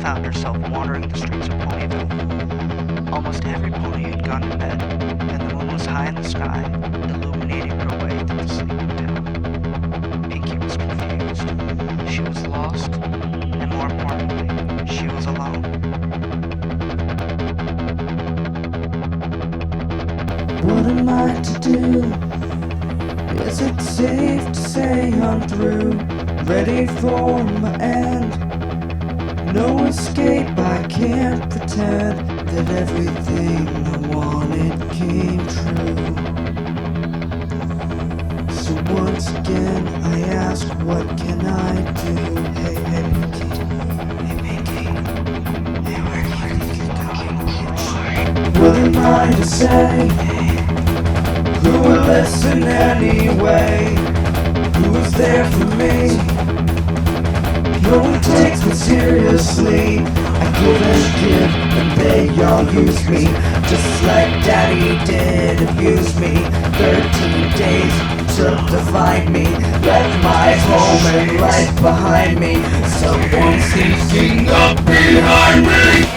found herself wandering the streets of Ponyville. Almost every pony had gone to bed, and the moon was high in the sky, illuminating her way through the sleeping town. Pinkie was confused. She was lost, and more importantly, she was alone. What am I to do? Is it safe to say I'm through? Ready for my end? No escape, I can't pretend that everything I wanted came true. So once again I ask, what can I do? Hey, Pinkie. Hey, Pinkie. Hey, where are you? What am I to say? Who will listen anyway? Who is there for me? No one takes me seriously. I give and give, and they all use me, just like Daddy did abuse me. 13 days took to find me, left my home and life behind me. Someone sneaking up behind me.